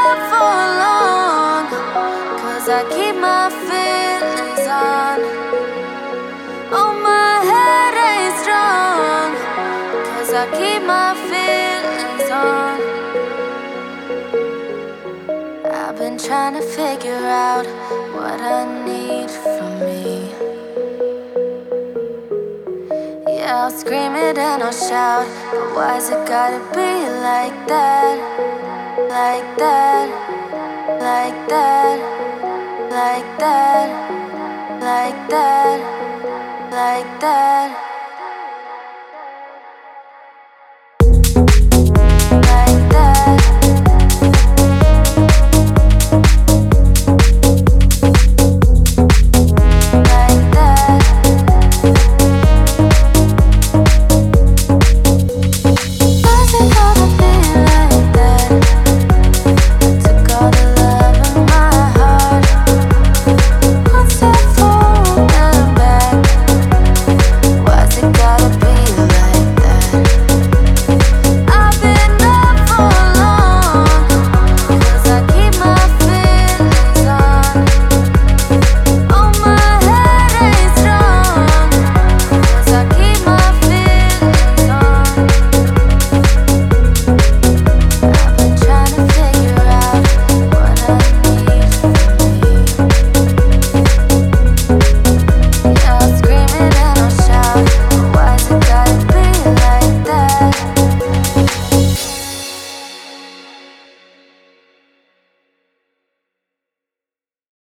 up for long, 'cause I keep my feelings on. Oh, my head ain't strong, 'cause I keep my feelings on. I've been trying to figure out what I need from me. Yeah, I'll scream it and I'll shout, but why's it gotta be like that? Like that, like that.